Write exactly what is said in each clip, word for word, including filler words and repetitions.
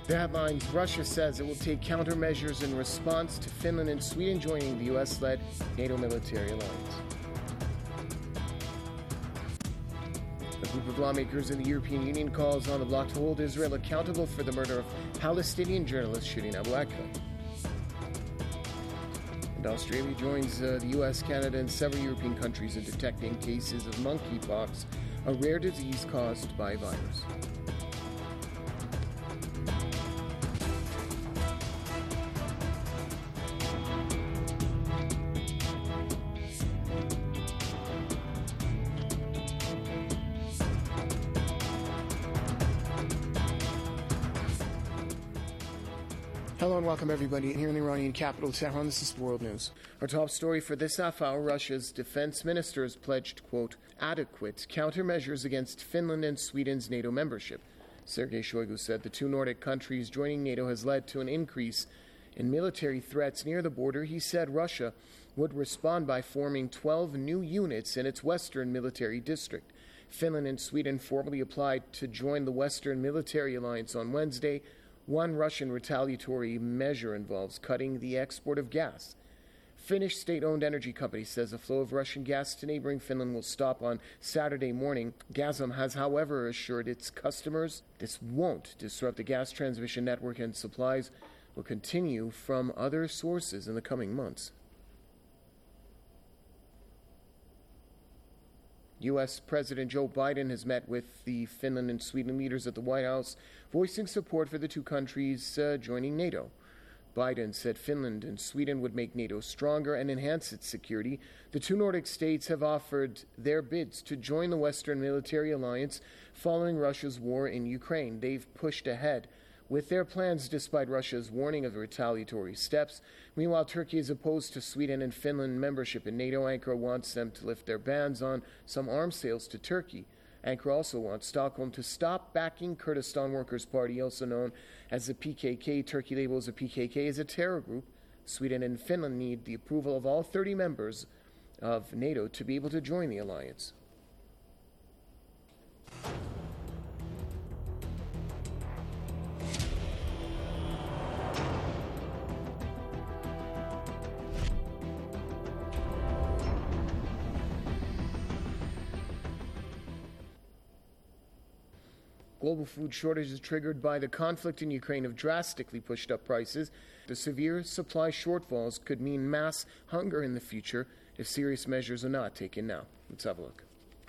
The headlines: Russia says it will take countermeasures in response to Finland and Sweden joining the U S-led NATO military alliance. A group of lawmakers in the European Union calls on the bloc to hold Israel accountable for the murder of Palestinian journalist Shireen Abu Akleh. And Australia joins uh, the U S, Canada, and several European countries in detecting cases of monkeypox, a rare disease caused by a virus. Hello and welcome everybody here in the Iranian capital, Tehran. This is World News. Our top story for this half hour: Russia's defense minister has pledged, quote, adequate countermeasures against Finland and Sweden's NATO membership. Sergei Shoigu said the two Nordic countries joining NATO has led to an increase in military threats near the border. He said Russia would respond by forming twelve new units in its western military district. Finland and Sweden formally applied to join the Western Military Alliance on Wednesday. One Russian retaliatory measure involves cutting the export of gas. Finnish state-owned energy company says the flow of Russian gas to neighboring Finland will stop on Saturday morning. Gazprom has, however, assured its customers this won't disrupt the gas transmission network and supplies will continue from other sources in the coming months. U S. President Joe Biden has met with the Finland and Sweden leaders at the White House, voicing support for the two countries uh, joining NATO. Biden said Finland and Sweden would make NATO stronger and enhance its security. The two Nordic states have offered their bids to join the Western Military Alliance following Russia's war in Ukraine. They've pushed ahead with their plans despite Russia's warning of retaliatory steps. Meanwhile, Turkey is opposed to Sweden and Finland membership in NATO. Ankara wants them to lift their bans on some arms sales to Turkey. Ankara also wants Stockholm to stop backing Kurdistan Workers' Party, also known as the P K K. Turkey labels the P K K as a terror group. Sweden and Finland need the approval of all thirty members of NATO to be able to join the alliance. Global food shortages triggered by the conflict in Ukraine have drastically pushed up prices. The severe supply shortfalls could mean mass hunger in the future if serious measures are not taken now. Let's have a look.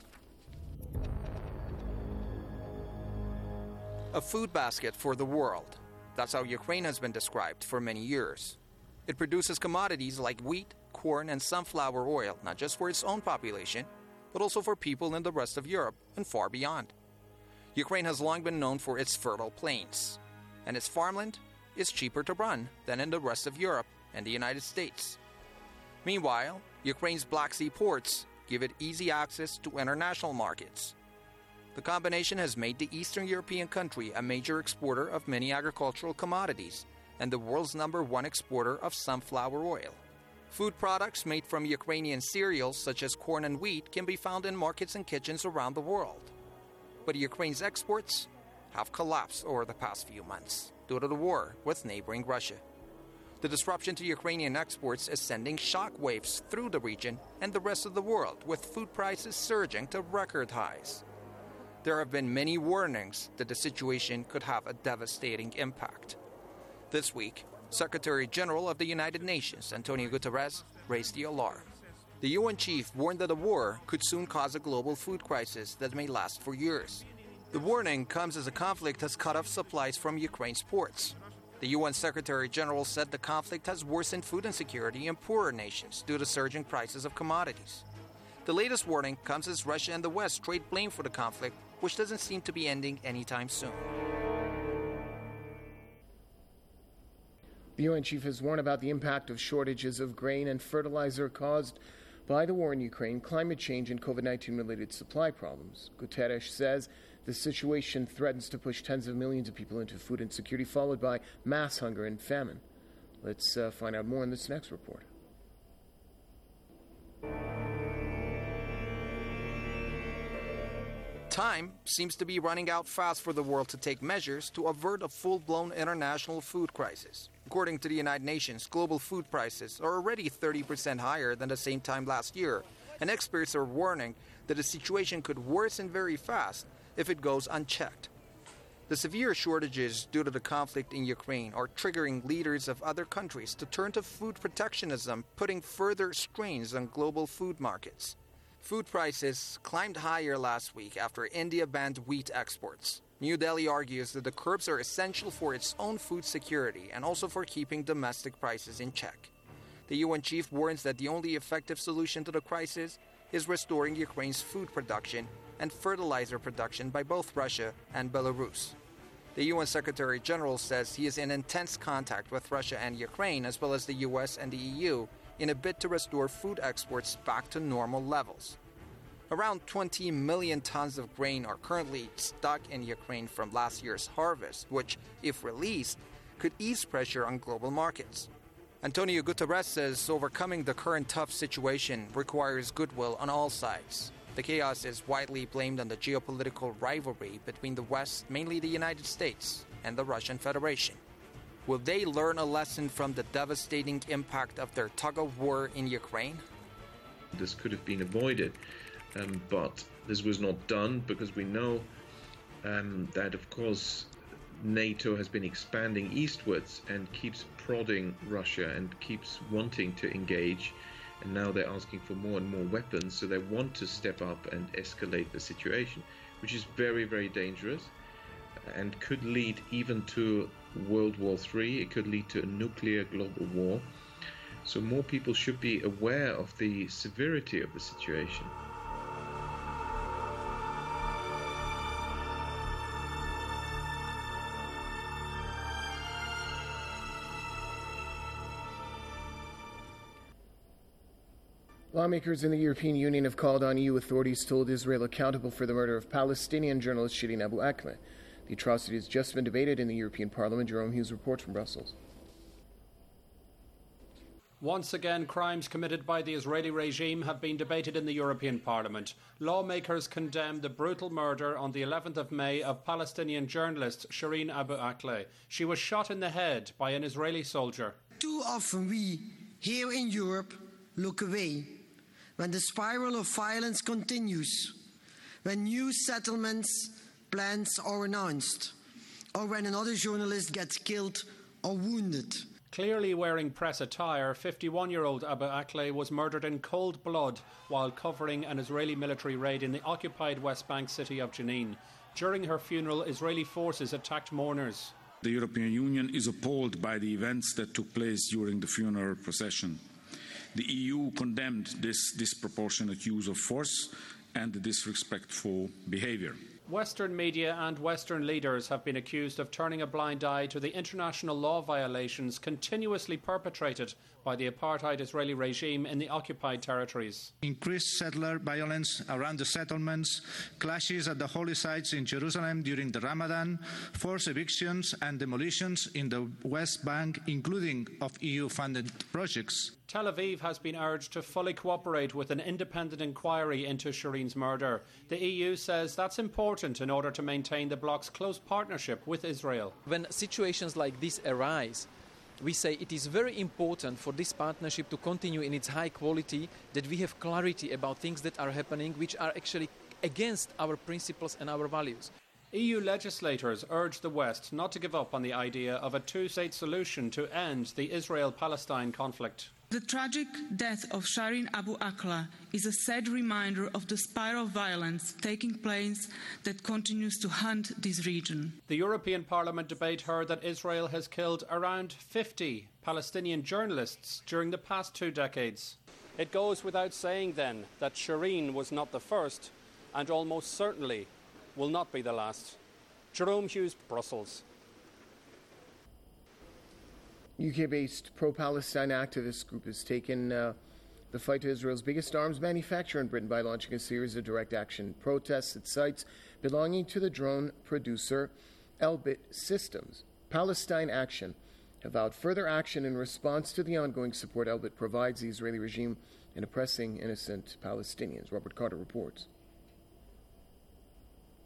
A food basket for the world. That's how Ukraine has been described for many years. It produces commodities like wheat, corn, and sunflower oil, not just for its own population, but also for people in the rest of Europe and far beyond. Ukraine has long been known for its fertile plains, and its farmland is cheaper to run than in the rest of Europe and the United States. Meanwhile, Ukraine's Black Sea ports give it easy access to international markets. The combination has made the Eastern European country a major exporter of many agricultural commodities and the world's number one exporter of sunflower oil. Food products made from Ukrainian cereals such as corn and wheat can be found in markets and kitchens around the world. But Ukraine's exports have collapsed over the past few months due to the war with neighboring Russia. The disruption to Ukrainian exports is sending shockwaves through the region and the rest of the world, with food prices surging to record highs. There have been many warnings that the situation could have a devastating impact. This week, Secretary General of the United Nations, Antonio Guterres, raised the alarm. The U N chief warned that a war could soon cause a global food crisis that may last for years. The warning comes as the conflict has cut off supplies from Ukraine's ports. The U N Secretary General said the conflict has worsened food insecurity in poorer nations due to surging prices of commodities. The latest warning comes as Russia and the West trade blame for the conflict, which doesn't seem to be ending anytime soon. The U N chief has warned about the impact of shortages of grain and fertilizer caused by the war in Ukraine, climate change, and COVID nineteen related supply problems. Guterres says the situation threatens to push tens of millions of people into food insecurity, followed by mass hunger and famine. Let's uh, find out more in this next report. time seems to be running out fast for the world to take measures to avert a full-blown international food crisis. According to the United Nations, global food prices are already thirty percent higher than the same time last year, and experts are warning that the situation could worsen very fast if it goes unchecked. The severe shortages due to the conflict in Ukraine are triggering leaders of other countries to turn to food protectionism, putting further strains on global food markets. Food prices climbed higher last week after India banned wheat exports. New Delhi argues that the curbs are essential for its own food security and also for keeping domestic prices in check. The U N chief warns that the only effective solution to the crisis is restoring Ukraine's food production and fertilizer production by both Russia and Belarus. The U N Secretary General says he is in intense contact with Russia and Ukraine, as well as the U S and the E U, in a bid to restore food exports back to normal levels. Around twenty million tons of grain are currently stuck in Ukraine from last year's harvest, which, if released, could ease pressure on global markets. Antonio Guterres says overcoming the current tough situation requires goodwill on all sides. The chaos is widely blamed on the geopolitical rivalry between the West, mainly the United States, and the Russian Federation. Will they learn a lesson from the devastating impact of their tug-of-war in Ukraine? This could have been avoided, um, but this was not done because we know um, that, of course, NATO has been expanding eastwards and keeps prodding Russia and keeps wanting to engage. And now they're asking for more and more weapons, so they want to step up and escalate the situation, which is very, very dangerous and could lead even to World War Three. It could lead to a nuclear global war. So more people should be aware of the severity of the situation. Lawmakers in the European Union have called on E U authorities to hold Israel accountable for the murder of Palestinian journalist Shireen Abu Akleh. The atrocity has just been debated in the European Parliament. Jerome Hughes reports from Brussels. Once again, crimes committed by the Israeli regime have been debated in the European Parliament. Lawmakers condemned the brutal murder on the eleventh of May of Palestinian journalist Shireen Abu Akleh. She was shot in the head by an Israeli soldier. Too often we, here in Europe, look away when the spiral of violence continues, when new settlements plans are announced, or when another journalist gets killed or wounded. Clearly wearing press attire, fifty-one-year-old Abu Akleh was murdered in cold blood while covering an Israeli military raid in the occupied West Bank city of Jenin. During her funeral, Israeli forces attacked mourners. The European Union is appalled by the events that took place during the funeral procession. The E U condemned this disproportionate use of force and the disrespectful behaviour. Western media and Western leaders have been accused of turning a blind eye to the international law violations continuously perpetrated by the apartheid Israeli regime in the occupied territories. Increased settler violence around the settlements, clashes at the holy sites in Jerusalem during the Ramadan, forced evictions and demolitions in the West Bank, including of E U-funded projects. Tel Aviv has been urged to fully cooperate with an independent inquiry into Shireen's murder. The E U says that's important in order to maintain the bloc's close partnership with Israel. When situations like this arise, we say it is very important for this partnership to continue in its high quality, that we have clarity about things that are happening which are actually against our principles and our values. E U legislators urge the West not to give up on the idea of a two-state solution to end the Israel-Palestine conflict. The tragic death of Shireen Abu Akleh is a sad reminder of the spiral of violence taking place that continues to haunt this region. The European Parliament debate heard that Israel has killed around fifty Palestinian journalists during the past two decades. It goes without saying then that Shireen was not the first and almost certainly will not be the last. Jerome Hughes, Brussels. U K-based pro-Palestine activist group has taken uh, the fight to Israel's biggest arms manufacturer in Britain by launching a series of direct action protests at sites belonging to the drone producer Elbit Systems. Palestine Action have vowed further action in response to the ongoing support Elbit provides the Israeli regime in oppressing innocent Palestinians. Robert Carter reports.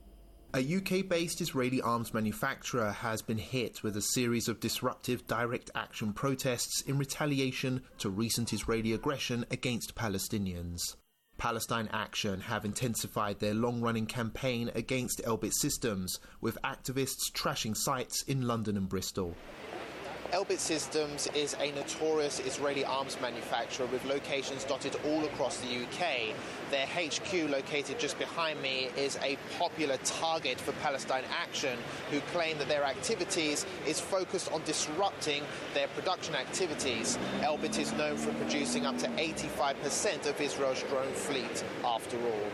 A U K-based Israeli arms manufacturer has been hit with a series of disruptive direct action protests in retaliation to recent Israeli aggression against Palestinians. Palestine Action have intensified their long-running campaign against Elbit Systems, with activists trashing sites in London and Bristol. Elbit Systems is a notorious Israeli arms manufacturer with locations dotted all across the U K. Their H Q, located just behind me, is a popular target for Palestine Action, who claim that their activities is focused on disrupting their production activities. Elbit is known for producing up to eighty-five percent of Israel's drone fleet, after all.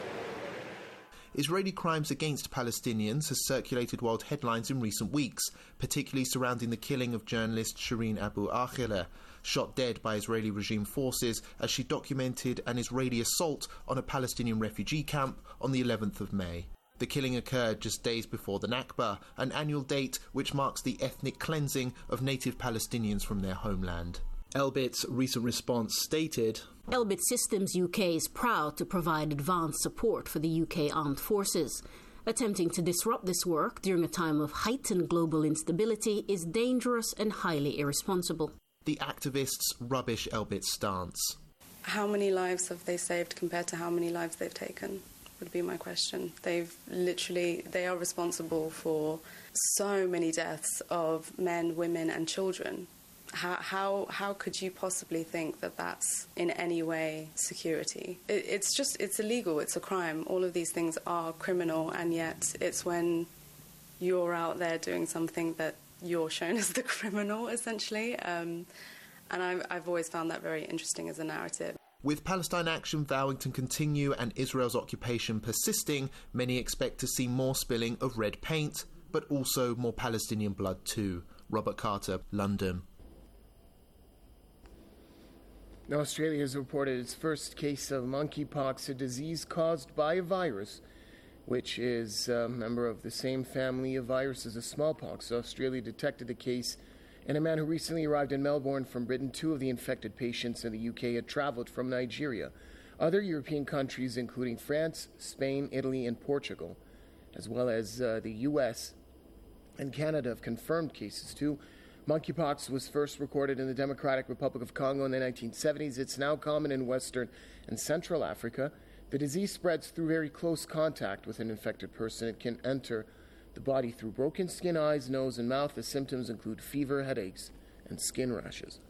Israeli crimes against Palestinians has circulated world headlines in recent weeks, particularly surrounding the killing of journalist Shireen Abu Akleh, shot dead by Israeli regime forces as she documented an Israeli assault on a Palestinian refugee camp on the eleventh of May. The killing occurred just days before the Nakba, an annual date which marks the ethnic cleansing of native Palestinians from their homeland. Elbit's recent response stated, Elbit Systems U K is proud to provide advanced support for the U K armed forces. Attempting to disrupt this work during a time of heightened global instability is dangerous and highly irresponsible. The activists rubbish Elbit's stance. How many lives have they saved compared to how many lives they've taken, would be my question. They've literally, they are responsible for so many deaths of men, women and children. How, how how could you possibly think that that's in any way security? It, it's just, it's illegal, it's a crime. All of these things are criminal, and yet it's when you're out there doing something that you're shown as the criminal, essentially. Um, and I've, I've always found that very interesting as a narrative. With Palestine Action vowing to continue and Israel's occupation persisting, many expect to see more spilling of red paint, but also more Palestinian blood too. Robert Carter, London. Australia has reported its first case of monkeypox, a disease caused by a virus, which is a member of the same family of viruses as smallpox. Australia detected the case in a man who recently arrived in Melbourne from Britain. Two of the infected patients in the U K had travelled from Nigeria. Other European countries, including France, Spain, Italy, and Portugal, as well as uh, the U S and Canada, have confirmed cases too. Monkeypox was first recorded in the Democratic Republic of Congo in the nineteen seventies. It's now common in Western and Central Africa. The disease spreads through very close contact with an infected person. It can enter the body through broken skin, eyes, nose, and mouth. The symptoms include fever, headaches, and skin rashes.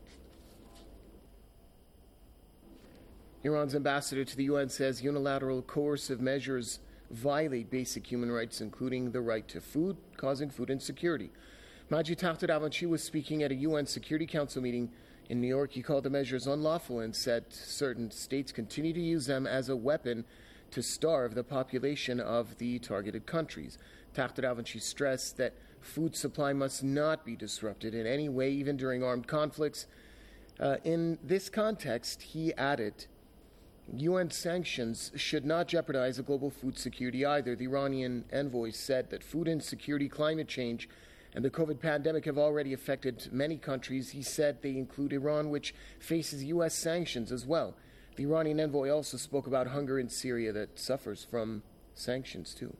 Iran's ambassador to the U N says unilateral coercive measures violate basic human rights, including the right to food, causing food insecurity. Majid Takht-Ravanchi was speaking at a U N Security Council meeting in New York. He called the measures unlawful and said certain states continue to use them as a weapon to starve the population of the targeted countries. Takht-Ravanchi stressed that food supply must not be disrupted in any way, even during armed conflicts. Uh, in this context, he added, U N sanctions should not jeopardize the global food security either. The Iranian envoy said that food insecurity, climate change, and the COVID pandemic have already affected many countries. He said they include Iran, which faces U S sanctions as well. The Iranian envoy also spoke about hunger in Syria that suffers from sanctions too.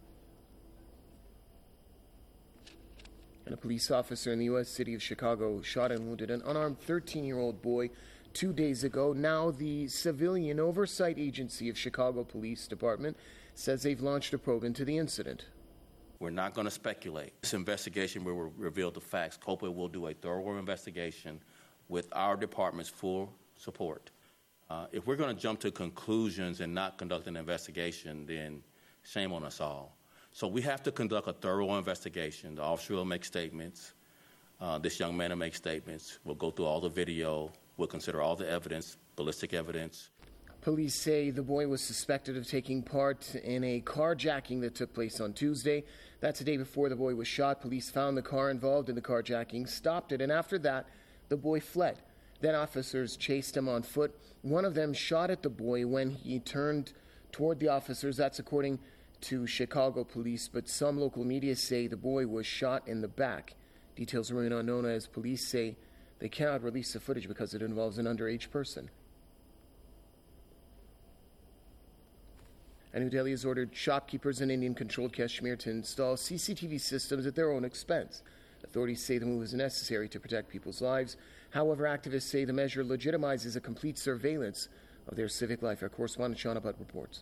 And a police officer in the U S city of Chicago shot and wounded an unarmed thirteen-year-old boy two days ago. Now the Civilian Oversight Agency of Chicago Police Department says they've launched a probe into the incident. We're not going to speculate. This investigation will reveal the facts. COPA will do a thorough investigation with our department's full support. Uh, if we're going to jump to conclusions and not conduct an investigation, then shame on us all. So we have to conduct a thorough investigation. The officer will make statements. Uh, this young man will make statements. We'll go through all the video. We'll consider all the evidence, ballistic evidence. Police say the boy was suspected of taking part in a carjacking that took place on Tuesday. That's the day before the boy was shot. Police found the car involved in the carjacking, stopped it, and after that, the boy fled. Then officers chased him on foot. One of them shot at the boy when he turned toward the officers. That's according to Chicago police, but some local media say the boy was shot in the back. Details remain unknown as police say they cannot release the footage because it involves an underage person. And New Delhi has ordered shopkeepers in Indian-controlled Kashmir to install C C T V systems at their own expense. Authorities say the move is necessary to protect people's lives. However, activists say the measure legitimizes a complete surveillance of their civic life. Our correspondent Shana Butt reports.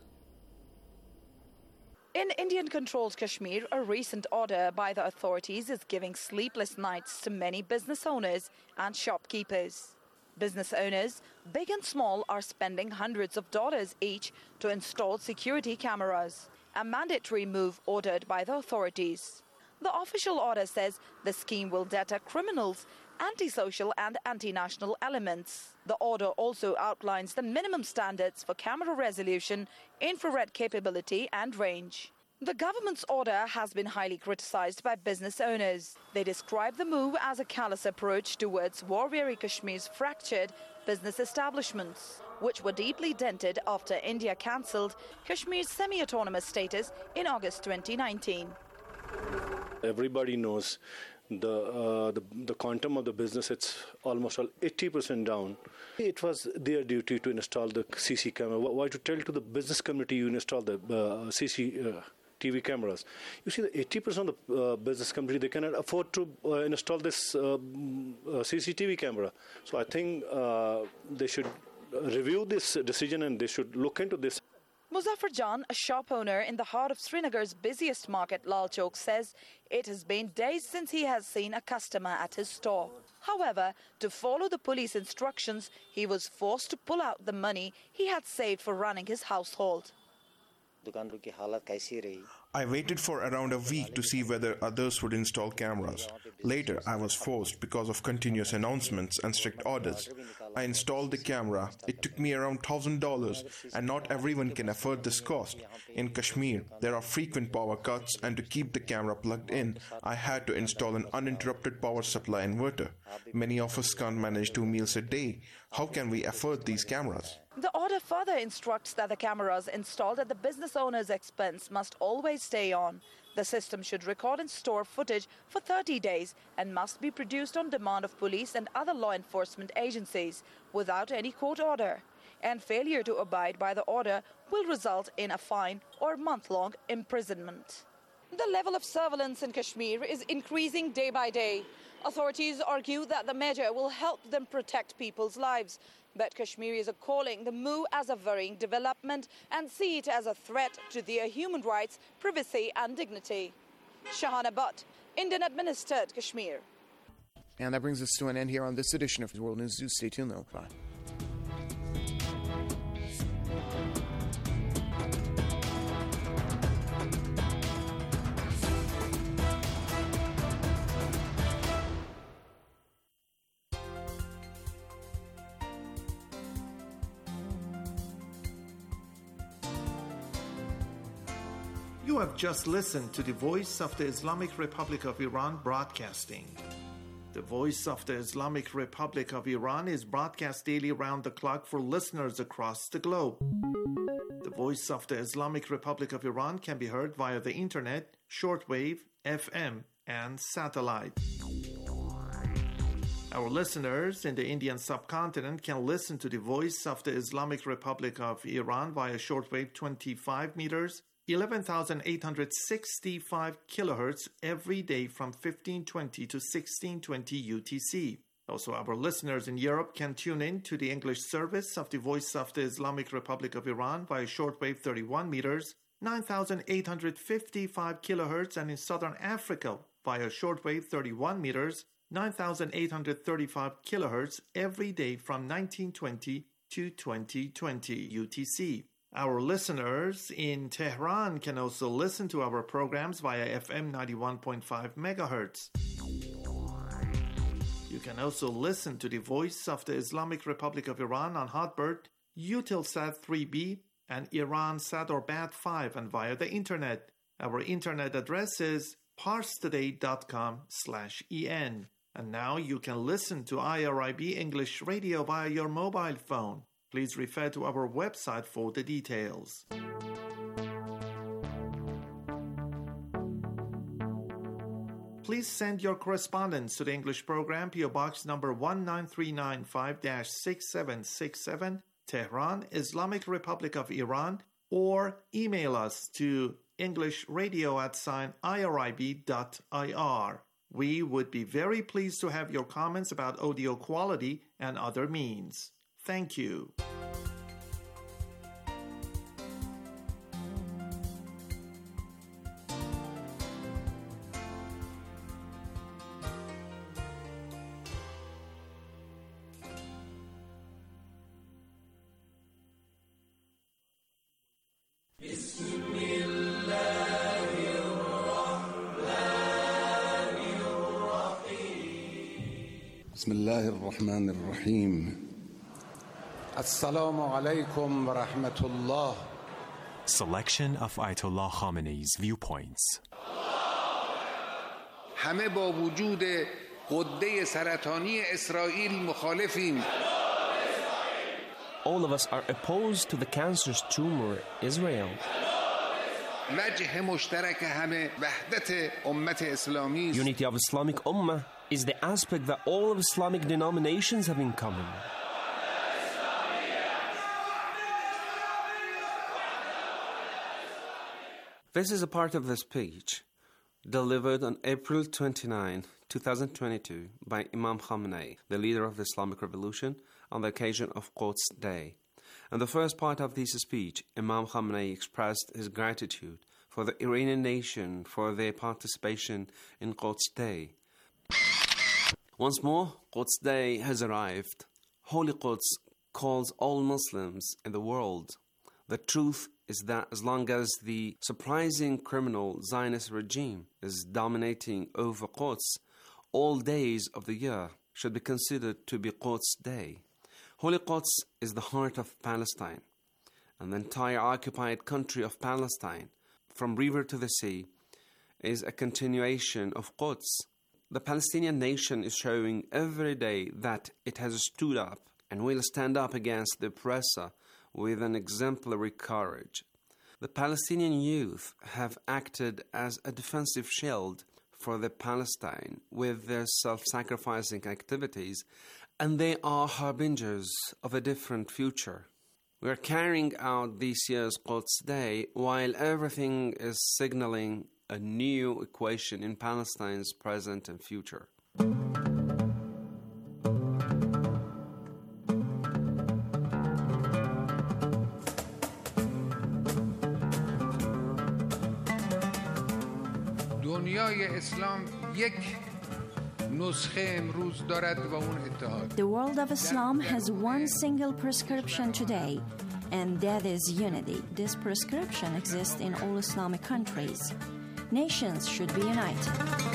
In Indian-controlled Kashmir, a recent order by the authorities is giving sleepless nights to many business owners and shopkeepers. Business owners, big and small, are spending hundreds of dollars each to install security cameras, a mandatory move ordered by the authorities. The official order says the scheme will deter criminals, antisocial and anti-national elements. The order also outlines the minimum standards for camera resolution, infrared capability and range. The government's order has been highly criticized by business owners. They describe the move as a callous approach towards war-weary Kashmir's fractured business establishments, which were deeply dented after India cancelled Kashmir's semi-autonomous status in August twenty nineteen. Everybody knows the, uh, the the quantum of the business. It's almost eighty percent down. It was their duty to install the C C camera. Why to tell to the business community you install the uh, C C uh, T V cameras? You see, the eighty percent of the uh, business community, they cannot afford to uh, install this uh, uh, C C T V camera. So I think uh, they should review this decision and they should look into this. Muzaffar Jan, a shop owner in the heart of Srinagar's busiest market, Lal Chowk, says it has been days since he has seen a customer at his store. However, to follow the police instructions, he was forced to pull out the money he had saved for running his household. I waited for around a week to see whether others would install cameras. Later, I was forced because of continuous announcements and strict orders. I installed the camera. It took me around one thousand dollars, and not everyone can afford this cost. In Kashmir, there are frequent power cuts, and to keep the camera plugged in, I had to install an uninterrupted power supply inverter. Many of us can't manage two meals a day. How can we afford these cameras? The order further instructs that the cameras installed at the business owner's expense must always stay on. The system should record and store footage for thirty days and must be produced on demand of police and other law enforcement agencies without any court order. And failure to abide by the order will result in a fine or month-long imprisonment. The level of surveillance in Kashmir is increasing day by day. Authorities argue that the measure will help them protect people's lives. But Kashmiris are calling the move as a worrying development and see it as a threat to their human rights, privacy and dignity. Shahana Butt, Indian-administered Kashmir. And that brings us to an end here on this edition of World News. Do stay tuned, though. Bye. You have just listened to the Voice of the Islamic Republic of Iran broadcasting. The Voice of the Islamic Republic of Iran is broadcast daily round the clock for listeners across the globe. The Voice of the Islamic Republic of Iran can be heard via the internet, shortwave, F M, and satellite. Our listeners in the Indian subcontinent can listen to the Voice of the Islamic Republic of Iran via shortwave twenty-five meters, eleven thousand eight hundred sixty-five kilohertz every day from fifteen twenty to sixteen twenty U T C. Also, our listeners in Europe can tune in to the English service of the Voice of the Islamic Republic of Iran via shortwave thirty-one meters, nine thousand eight hundred fifty-five kilohertz, and in Southern Africa via shortwave thirty-one meters, nine thousand eight hundred thirty-five kilohertz every day from nineteen twenty to twenty twenty U T C. Our listeners in Tehran can also listen to our programs via F M ninety-one point five megahertz. You can also listen to the Voice of the Islamic Republic of Iran on Hotbird, Eutelsat three B, and Iransat or Bat five, and via the internet. Our internet address is parstoday dot com slash en. And now you can listen to I R I B English Radio via your mobile phone. Please refer to our website for the details. Please send your correspondence to the English program, P O Box number one nine three nine five dash six seven six seven, Tehran, Islamic Republic of Iran, or email us to englishradio at sign irib dot ir. We would be very pleased to have your comments about audio quality and other means. Thank you. بسم الله الرحمن الرحيم السلام عليكم ورحمة الله. Selection of Ayatollah Khamenei's viewpoints. همه با وجود غده سرطانی اسرائیل مخالفیم. All of us are opposed to the cancerous tumor, Israel. وجه مشترک همه وحدت امت اسلامی. Unity of Islamic Ummah is the aspect that all of Islamic denominations have in common. This is a part of the speech delivered on April twenty-ninth, twenty twenty-two by Imam Khamenei, the leader of the Islamic Revolution, on the occasion of Quds Day. In the first part of this speech, Imam Khamenei expressed his gratitude for the Iranian nation for their participation in Quds Day. Once more, Quds Day has arrived. Holy Quds calls all Muslims in the world. The truth is that as long as the surprising criminal Zionist regime is dominating over Quds, all days of the year should be considered to be Quds Day. Holy Quds is the heart of Palestine, and the entire occupied country of Palestine, from river to the sea, is a continuation of Quds. The Palestinian nation is showing every day that it has stood up and will stand up against the oppressor with an exemplary courage. The Palestinian youth have acted as a defensive shield for the Palestine with their self-sacrificing activities, and they are harbingers of a different future. We are carrying out this year's Quds Day while everything is signaling a new equation in Palestine's present and future. دنیای اسلام یک نسخه امروز دارد و اون اتحاد. The world of Islam has one single prescription today, and that is unity. This prescription exists in all Islamic countries. Nations should be united.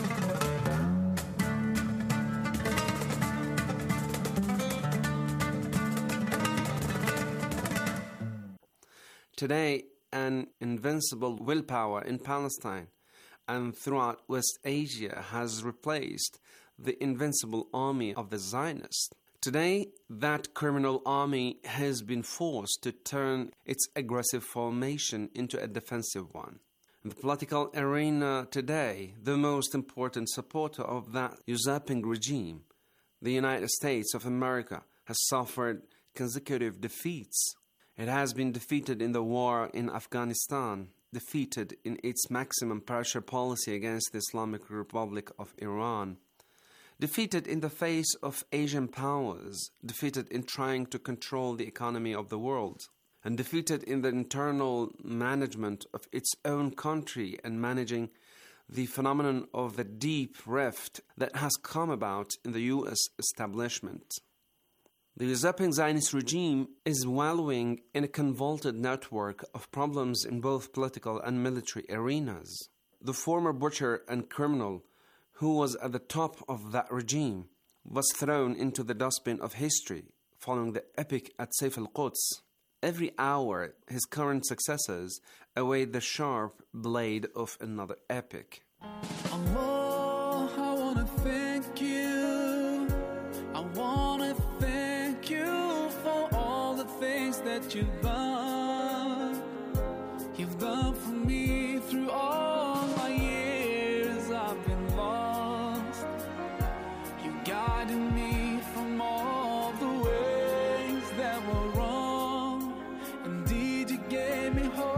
Today, an invincible willpower in Palestine and throughout West Asia has replaced the invincible army of the Zionists. Today, that criminal army has been forced to turn its aggressive formation into a defensive one. In the political arena today, the most important supporter of that usurping regime, the United States of America, has suffered consecutive defeats. It has been defeated in the war in Afghanistan, defeated in its maximum pressure policy against the Islamic Republic of Iran, defeated in the face of Asian powers, defeated in trying to control the economy of the world, and defeated in the internal management of its own country and managing the phenomenon of the deep rift that has come about in the U S establishment. The usurping Zionist regime is wallowing in a convoluted network of problems in both political and military arenas. The former butcher and criminal who was at the top of that regime was thrown into the dustbin of history following the epic at Saif al-Quds. Every hour, his current successors await the sharp blade of another epic. Allah, I want to thank you. I want to thank you for all the things that you've done. You've done for me through all my years I've been lost. You guided me from all the ways that were wrong. Indeed, you gave me hope.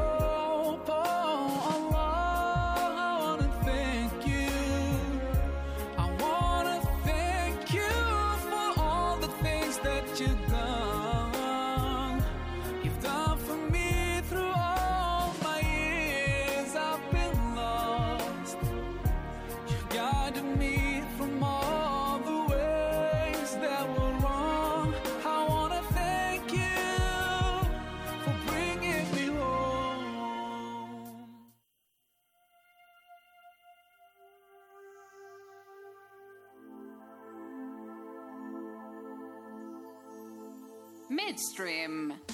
Midstream.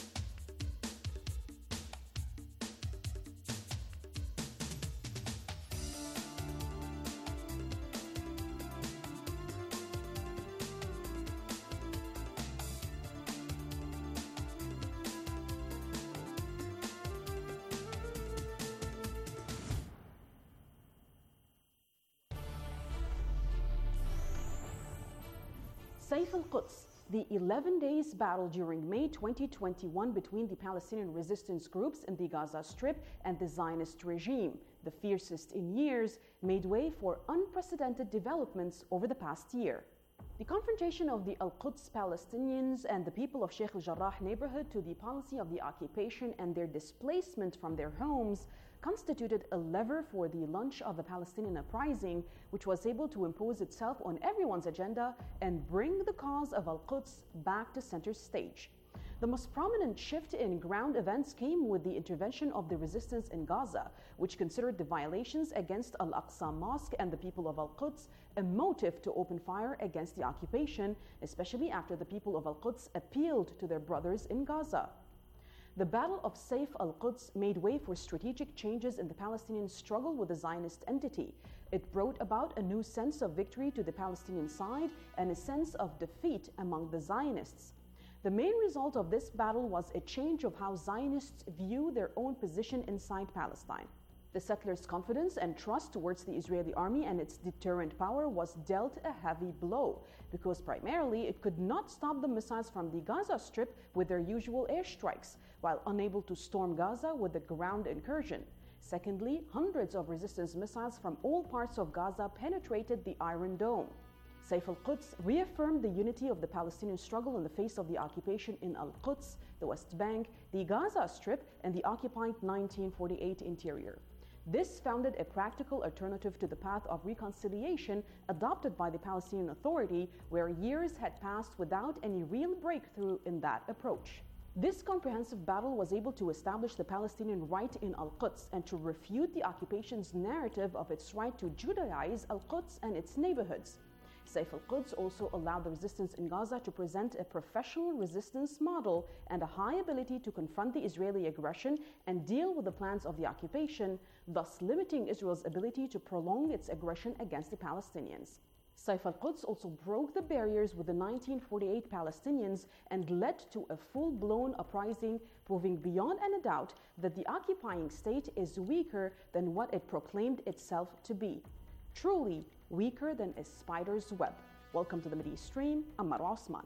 Saif al-Quds, the eleven days battle during May twenty twenty-one between the Palestinian resistance groups in the Gaza Strip and the Zionist regime, the fiercest in years, made way for unprecedented developments over the past year. The confrontation of the Al-Quds Palestinians and the people of Sheikh al-Jarrah neighborhood to the policy of the occupation and their displacement from their homes constituted a lever for the launch of a Palestinian uprising, which was able to impose itself on everyone's agenda and bring the cause of Al-Quds back to center stage. The most prominent shift in ground events came with the intervention of the resistance in Gaza, which considered the violations against Al-Aqsa Mosque and the people of Al-Quds a motive to open fire against the occupation, especially after the people of Al-Quds appealed to their brothers in Gaza. The Battle of Saif al-Quds made way for strategic changes in the Palestinian struggle with the Zionist entity. It brought about a new sense of victory to the Palestinian side and a sense of defeat among the Zionists. The main result of this battle was a change of how Zionists view their own position inside Palestine. The settlers' confidence and trust towards the Israeli army and its deterrent power was dealt a heavy blow, because primarily it could not stop the missiles from the Gaza Strip with their usual airstrikes, while unable to storm Gaza with a ground incursion. Secondly, hundreds of resistance missiles from all parts of Gaza penetrated the Iron Dome. Saif al-Quds reaffirmed the unity of the Palestinian struggle in the face of the occupation in Al-Quds, the West Bank, the Gaza Strip, and the occupied nineteen forty-eight interior. This founded a practical alternative to the path of reconciliation adopted by the Palestinian Authority, where years had passed without any real breakthrough in that approach. This comprehensive battle was able to establish the Palestinian right in Al-Quds and to refute the occupation's narrative of its right to Judaize Al-Quds and its neighborhoods. Saif al-Quds also allowed the resistance in Gaza to present a professional resistance model and a high ability to confront the Israeli aggression and deal with the plans of the occupation, thus limiting Israel's ability to prolong its aggression against the Palestinians. Saif al-Quds also broke the barriers with the nineteen forty-eight Palestinians and led to a full-blown uprising, proving beyond any doubt that the occupying state is weaker than what it proclaimed itself to be. Truly weaker than a spider's web. Welcome to the Mideast Stream. I'm Marwa Osman.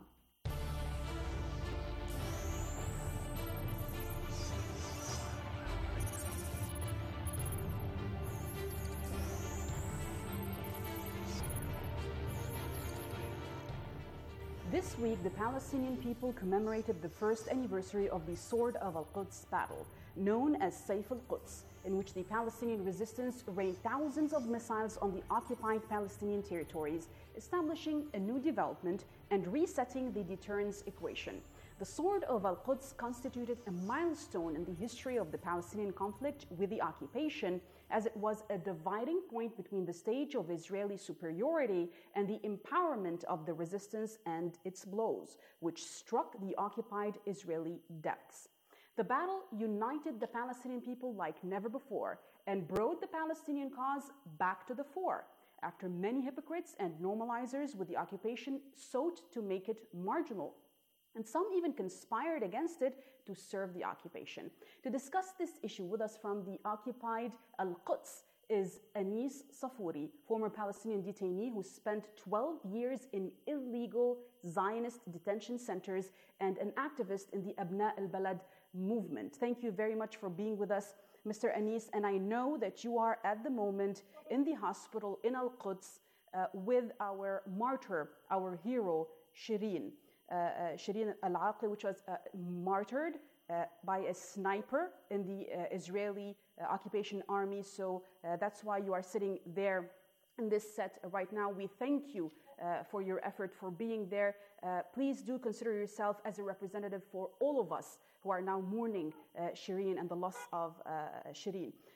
This week, the Palestinian people commemorated the first anniversary of the Sword of Al-Quds battle, known as Saif al-Quds, in which the Palestinian resistance rained thousands of missiles on the occupied Palestinian territories, establishing a new development and resetting the deterrence equation. The Sword of Al-Quds constituted a milestone in the history of the Palestinian conflict with the occupation, as it was a dividing point between the stage of Israeli superiority and the empowerment of the resistance and its blows, which struck the occupied Israeli depths. The battle united the Palestinian people like never before and brought the Palestinian cause back to the fore, after many hypocrites and normalizers with the occupation sought to make it marginal. And some even conspired against it to serve the occupation. To discuss this issue with us from the occupied Al-Quds is Anis Safouri, former Palestinian detainee who spent twelve years in illegal Zionist detention centers and an activist in the Abna al-Balad movement. Thank you very much for being with us, Mister Anis, and I know that you are at the moment in the hospital in Al-Quds uh, with our martyr, our hero, Shireen. Uh, uh, Shireen al-Aqli, which was uh, martyred uh, by a sniper in the uh, Israeli uh, occupation army. So uh, that's why you are sitting there in this set right now. We thank you uh, for your effort, for being there. Uh, please do consider yourself as a representative for all of us who are now mourning uh, Shireen and the loss of uh, Shireen.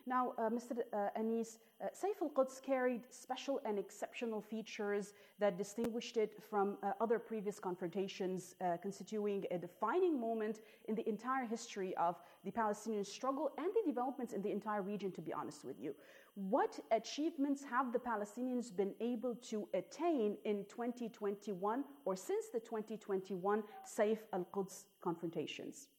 Now, uh, Mister Uh, Anis, uh, Saif al-Quds carried special and exceptional features that distinguished it from uh, other previous confrontations, uh, constituting a defining moment in the entire history of the Palestinian struggle and the developments in the entire region, to be honest with you. What achievements have the Palestinians been able to attain in twenty twenty-one or since the twenty twenty-one Saif al-Quds confrontations?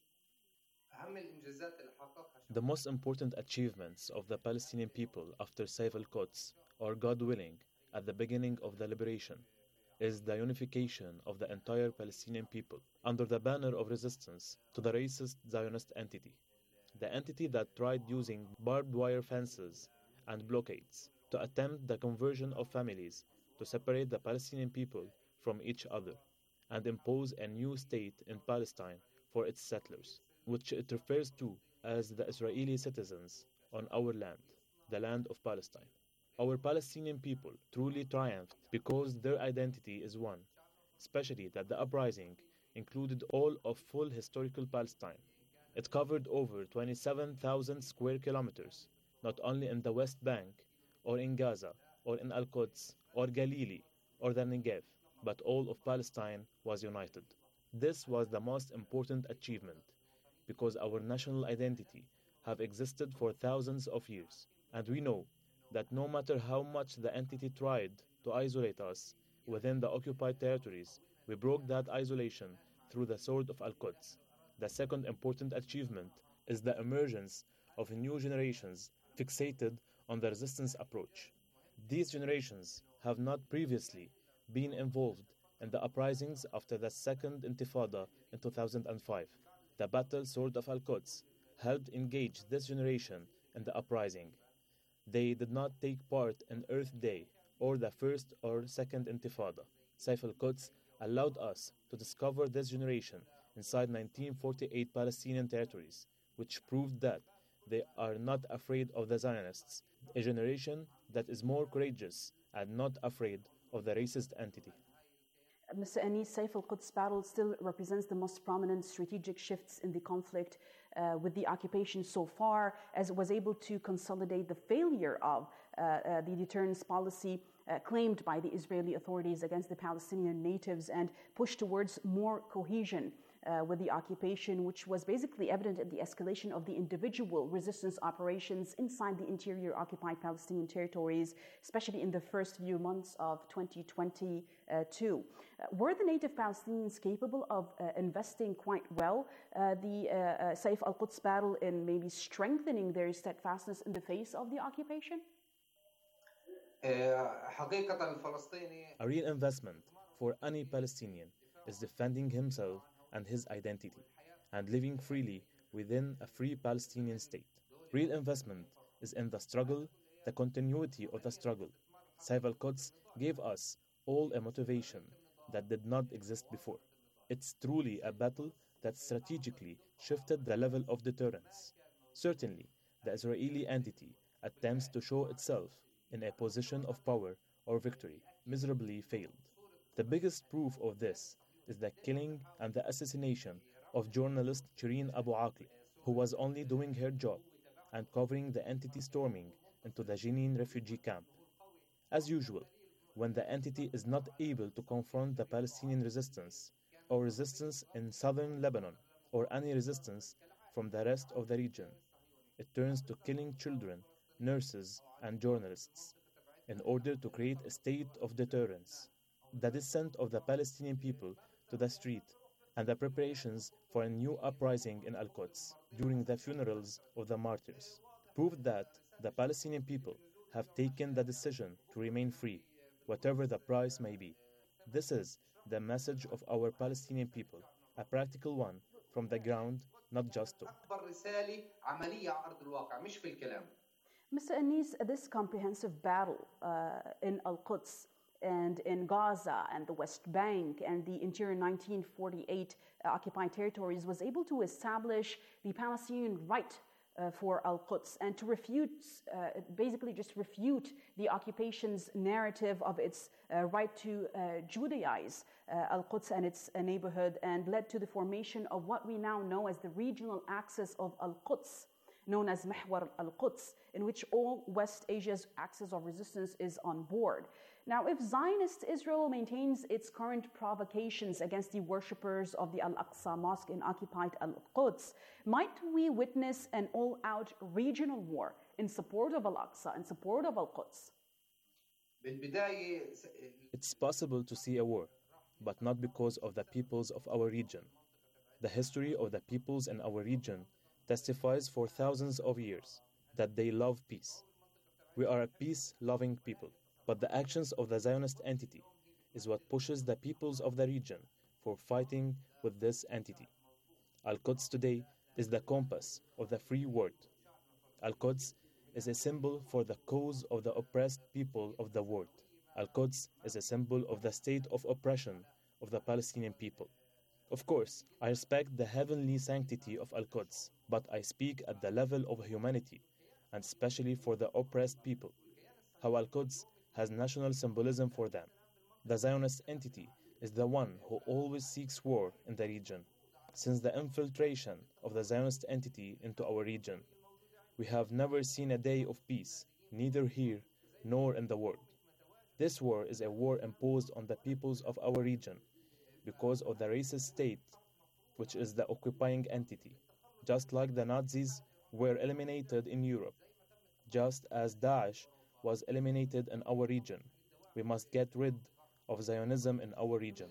The most important achievements of the Palestinian people after Saif al-Quds, or God willing, at the beginning of the liberation, is the unification of the entire Palestinian people under the banner of resistance to the racist Zionist entity, the entity that tried using barbed wire fences and blockades to attempt the conversion of families to separate the Palestinian people from each other and impose a new state in Palestine for its settlers, which it refers to as the Israeli citizens on our land, the land of Palestine. Our Palestinian people truly triumphed because their identity is one, especially that the uprising included all of full historical Palestine. It covered over twenty-seven thousand square kilometers, not only in the West Bank, or in Gaza, or in Al-Quds, or Galilee, or the Negev, but all of Palestine was united. This was the most important achievement, because our national identity have existed for thousands of years, and we know that no matter how much the entity tried to isolate us within the occupied territories, we broke that isolation through the sword of Al-Quds. The second important achievement is the emergence of new generations fixated on the resistance approach. These generations have not previously been involved in the uprisings after the Second Intifada in two thousand five. The battle sword of Al-Quds helped engage this generation in the uprising. They did not take part in Earth Day or the First or Second Intifada. Saif al-Quds allowed us to discover this generation inside nineteen forty-eight Palestinian territories, which proved that they are not afraid of the Zionists, a generation that is more courageous and not afraid of the racist entity. Mister Anis, Saif al-Quds battle still represents the most prominent strategic shifts in the conflict uh, with the occupation so far, as it was able to consolidate the failure of uh, uh, the deterrence policy uh, claimed by the Israeli authorities against the Palestinian natives and push towards more cohesion Uh, with the occupation, which was basically evident in the escalation of the individual resistance operations inside the interior occupied Palestinian territories, especially in the first few months of twenty twenty-two. Uh, were the native Palestinians capable of uh, investing quite well uh, the uh, uh, Saif al-Quds battle in maybe strengthening their steadfastness in the face of the occupation? A real investment for any Palestinian is defending himself and his identity, and living freely within a free Palestinian state. Real investment is in the struggle, the continuity of the struggle. Saif al-Quds gave us all a motivation that did not exist before. It's truly a battle that strategically shifted the level of deterrence. Certainly, the Israeli entity attempts to show itself in a position of power or victory miserably failed. The biggest proof of this is the killing and the assassination of journalist Shireen Abu Akleh, who was only doing her job and covering the entity storming into the Jenin refugee camp. As usual, when the entity is not able to confront the Palestinian resistance or resistance in southern Lebanon or any resistance from the rest of the region, it turns to killing children, nurses, and journalists in order to create a state of deterrence. The descent of the Palestinian people to the street and the preparations for a new uprising in Al-Quds during the funerals of the martyrs proved that the Palestinian people have taken the decision to remain free, whatever the price may be. This is the message of our Palestinian people, a practical one from the ground, not just talk. Mister Anis, this comprehensive battle uh, in Al-Quds and in Gaza and the West Bank and the interior nineteen forty-eight uh, occupied territories was able to establish the Palestinian right uh, for Al-Quds and to refute, uh, basically just refute the occupation's narrative of its uh, right to uh, Judaize uh, Al-Quds and its uh, neighborhood, and led to the formation of what we now know as the regional axis of Al-Quds. known as Mahwar al-Quds, in which all West Asia's axis of resistance is on board. Now, if Zionist Israel maintains its current provocations against the worshippers of the Al-Aqsa Mosque in occupied Al-Quds, might we witness an all-out regional war in support of Al-Aqsa, in support of Al-Quds? It's possible to see a war, but not because of the peoples of our region. The history of the peoples in our region testifies for thousands of years that they love peace. We are a peace-loving people, but the actions of the Zionist entity is what pushes the peoples of the region for fighting with this entity. Al-Quds today is the compass of the free world. Al-Quds is a symbol for the cause of the oppressed people of the world. Al-Quds is a symbol of the state of oppression of the Palestinian people. Of course, I respect the heavenly sanctity of Al-Quds, but I speak at the level of humanity, and especially for the oppressed people, how Al-Quds has national symbolism for them. The Zionist entity is the one who always seeks war in the region. Since the infiltration of the Zionist entity into our region, we have never seen a day of peace, neither here nor in the world. This war is a war imposed on the peoples of our region because of the racist state, which is the occupying entity, just like the Nazis were eliminated in Europe, just as Daesh was eliminated in our region. We must get rid of Zionism in our region.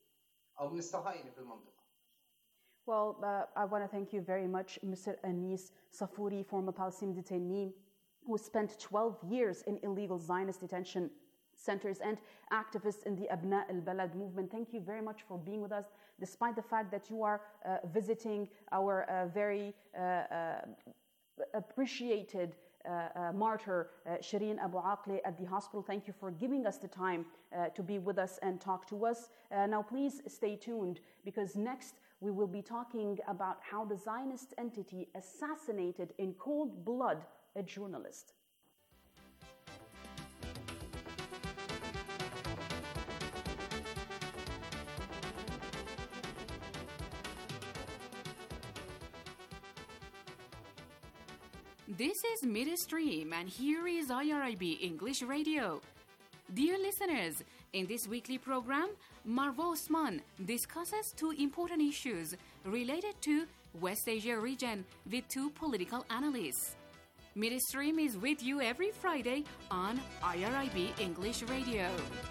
Well, uh, I want to thank you very much, Mister Anis Safuri, former Palestinian detainee who spent twelve years in illegal Zionist detention centers and activist in the Abna al-Balad movement. Thank you very much for being with us, despite the fact that you are uh, visiting our uh, very uh, uh, appreciated uh, uh, martyr, uh, Shireen Abu Akleh, at the hospital. Thank you for giving us the time uh, to be with us and talk to us. Uh, now, please stay tuned, because next we will be talking about how the Zionist entity assassinated in cold blood a journalist. This is Midstream, and here is I R I B English Radio. Dear listeners, in this weekly program, Marwa Osman discusses two important issues related to West Asia region with two political analysts. Midstream is with you every Friday on I R I B English Radio.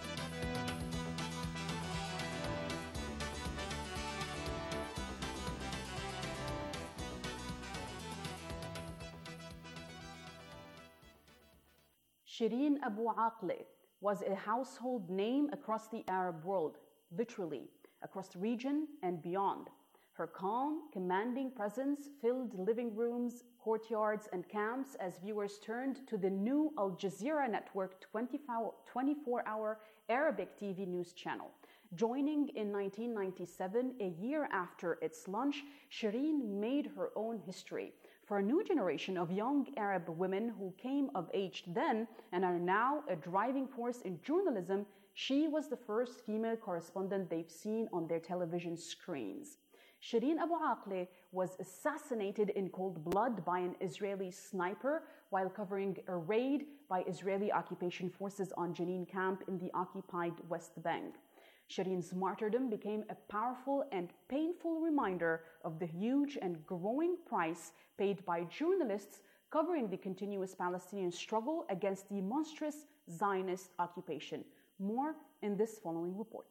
Shireen Abu Akleh was a household name across the Arab world, literally, across the region and beyond. Her calm, commanding presence filled living rooms, courtyards, and camps as viewers turned to the new Al Jazeera Network twenty-four hour Arabic T V news channel. Joining in nineteen ninety-seven, a year after its launch, Shireen made her own history. For a new generation of young Arab women who came of age then and are now a driving force in journalism, she was the first female correspondent they've seen on their television screens. Shireen Abu Akleh was assassinated in cold blood by an Israeli sniper while covering a raid by Israeli occupation forces on Jenin camp in the occupied West Bank. Shireen's martyrdom became a powerful and painful reminder of the huge and growing price paid by journalists covering the continuous Palestinian struggle against the monstrous Zionist occupation. More in this following report.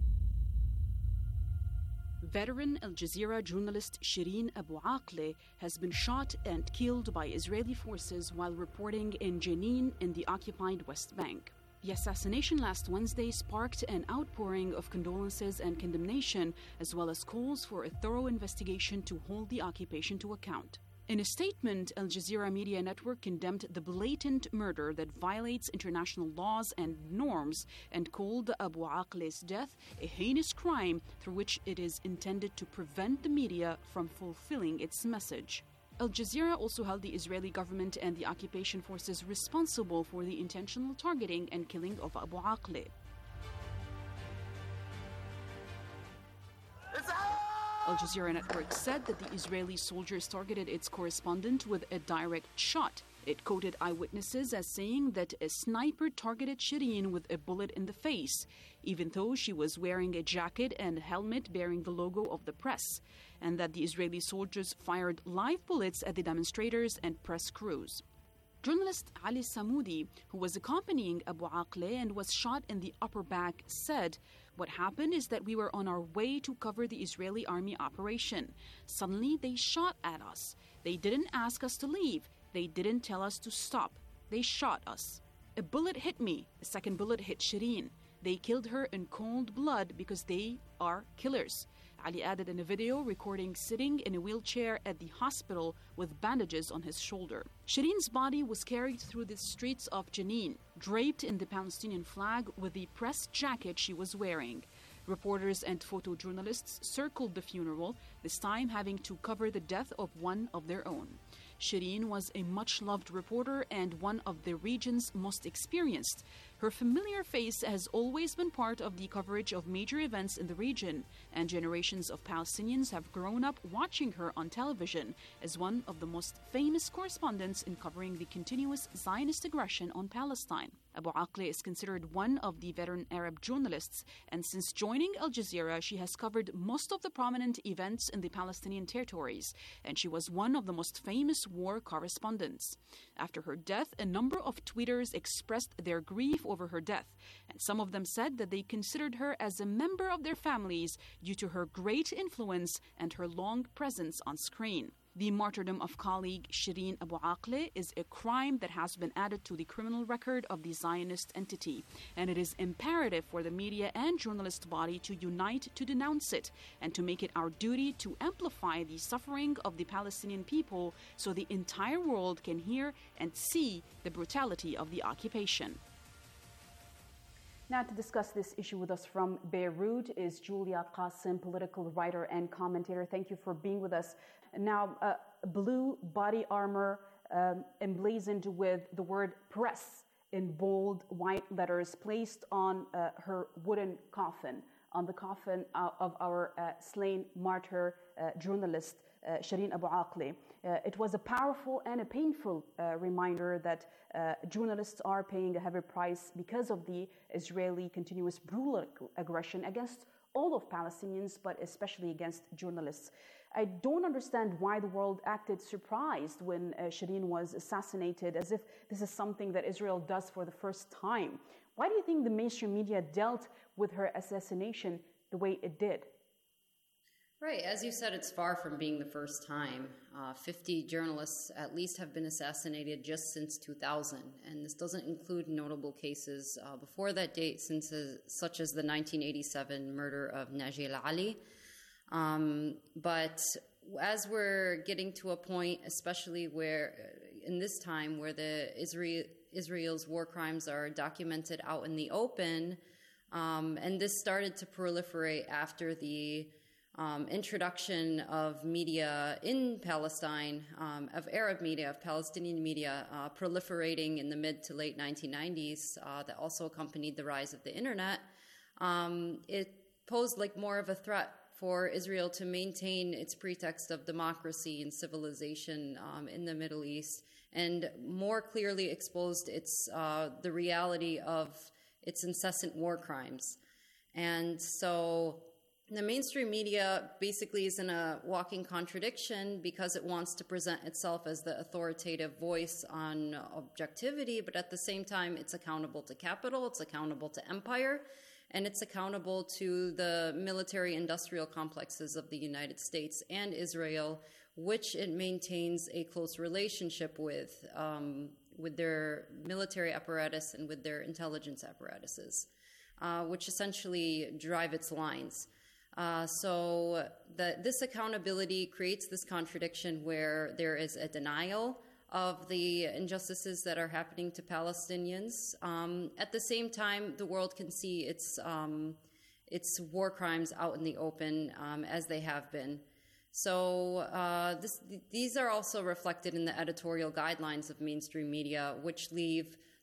Veteran Al Jazeera journalist Shireen Abu Akleh has been shot and killed by Israeli forces while reporting in Jenin in the occupied West Bank. The assassination last Wednesday sparked an outpouring of condolences and condemnation, as well as calls for a thorough investigation to hold the occupation to account. In a statement, Al Jazeera Media Network condemned the blatant murder that violates international laws and norms and called Abu Akleh's death a heinous crime through which it is intended to prevent the media from fulfilling its message. Al Jazeera also held the Israeli government and the occupation forces responsible for the intentional targeting and killing of Abu Akleh. Al Jazeera network said that the Israeli soldiers targeted its correspondent with a direct shot. It quoted eyewitnesses as saying that a sniper targeted Shireen with a bullet in the face, even though she was wearing a jacket and helmet bearing the logo of the press, and that the Israeli soldiers fired live bullets at the demonstrators and press crews. Journalist Ali Samoudi, who was accompanying Abu Aqla and was shot in the upper back, said, "What happened is that we were on our way to cover the Israeli army operation. Suddenly they shot at us. They didn't ask us to leave. They didn't tell us to stop. They shot us. A bullet hit me. A second bullet hit Shireen. They killed her in cold blood because they are killers." Ali added in a video recording sitting in a wheelchair at the hospital with bandages on his shoulder. Shireen's body was carried through the streets of Jenin, draped in the Palestinian flag with the press jacket she was wearing. Reporters and photojournalists circled the funeral, this time having to cover the death of one of their own. Shireen was a much-loved reporter and one of the region's most experienced. Her familiar face has always been part of the coverage of major events in the region, and generations of Palestinians have grown up watching her on television as one of the most famous correspondents in covering the continuous Zionist aggression on Palestine. Abu Aqla is considered one of the veteran Arab journalists, and since joining Al Jazeera, she has covered most of the prominent events in the Palestinian territories, and she was one of the most famous war correspondents. After her death, a number of tweeters expressed their grief over her death, and some of them said that they considered her as a member of their families due to her great influence and her long presence on screen. The martyrdom of colleague Shireen Abu Aqla is a crime that has been added to the criminal record of the Zionist entity, and it is imperative for the media and journalist body to unite to denounce it and to make it our duty to amplify the suffering of the Palestinian people so the entire world can hear and see the brutality of the occupation. Now, to discuss this issue with us from Beirut is Julia Qasim, political writer and commentator. Thank you for being with us. Now, uh, blue body armor um, emblazoned with the word press in bold white letters placed on uh, her wooden coffin, on the coffin uh, of our uh, slain martyr uh, journalist uh, Shireen Abu Aqla. Uh, it was a powerful and a painful uh, reminder that uh, journalists are paying a heavy price because of the Israeli continuous brutal aggression against all of Palestinians, but especially against journalists. I don't understand why the world acted surprised when uh, Shireen was assassinated, as if this is something that Israel does for the first time. Why do you think the mainstream media dealt with her assassination the way it did? Right, as you said, it's far from being the first time. Uh, fifty journalists at least have been assassinated just since two thousand, and this doesn't include notable cases uh, before that date, since uh, such as the nineteen eighty-seven murder of Naji al-Ali. Um, but as we're getting to a point, especially where in this time where the Israel, Israel's war crimes are documented out in the open, um, and this started to proliferate after the Um, introduction of media in Palestine, um, of Arab media, of Palestinian media, uh, proliferating in the mid to late nineteen nineties, uh, that also accompanied the rise of the internet. Um, it posed like more of a threat for Israel to maintain its pretext of democracy and civilization um, in the Middle East, and more clearly exposed its uh, the reality of its incessant war crimes. And so the mainstream media basically is in a walking contradiction because it wants to present itself as the authoritative voice on objectivity, but at the same time, it's accountable to capital, it's accountable to empire, and it's accountable to the military-industrial complexes of the United States and Israel, which it maintains a close relationship with, um, with their military apparatus and with their intelligence apparatuses, uh, which essentially drive its lines. Uh, so the, this accountability creates this contradiction where there is a denial of the injustices that are happening to Palestinians. Um, at the same time, the world can see its um, its war crimes out in the open, um, as they have been. So uh, this, these are also reflected in the editorial guidelines of mainstream media, which leave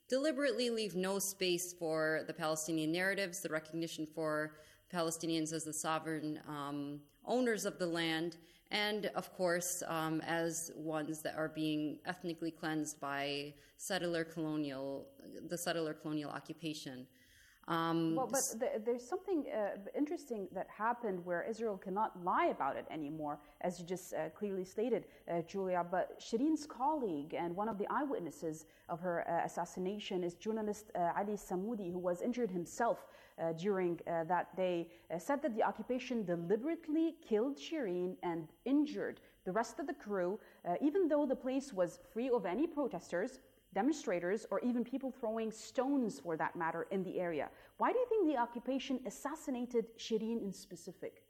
deliberately leave no space for the Palestinian narratives, the recognition for Palestinians as the sovereign um, owners of the land, and of course um, as ones that are being ethnically cleansed by settler colonial, the settler colonial occupation. Um, well, but th- there's something uh, interesting that happened where Israel cannot lie about it anymore, as you just uh, clearly stated, uh, Julia. But Shireen's colleague and one of the eyewitnesses of her uh, assassination is journalist uh, Ali Samoudi, who was injured himself uh, during uh, that day, uh, said that the occupation deliberately killed Shireen and injured the rest of the crew, uh, even though the place was free of any protesters, demonstrators, or even people throwing stones, for that matter, in the area. Why do you think the occupation assassinated Shireen in specific?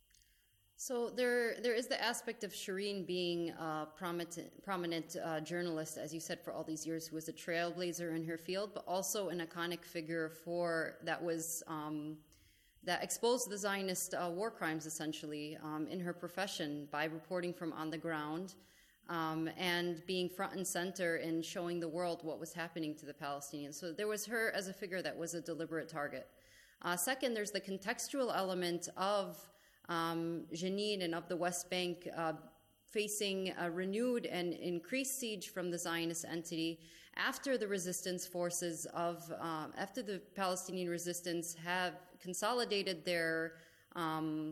So there, there is the aspect of Shireen being a prominent, prominent uh, journalist, as you said, for all these years, who was a trailblazer in her field, but also an iconic figure for that was um, that exposed the Zionist uh, war crimes, essentially, um, in her profession by reporting from on the ground. Um, and being front and center in showing the world what was happening to the Palestinians. So there was her as a figure that was a deliberate target. Uh, second, there's the contextual element of um, Jenin and of the West Bank uh, facing a renewed and increased siege from the Zionist entity after the resistance forces of, um, after the Palestinian resistance have consolidated their um,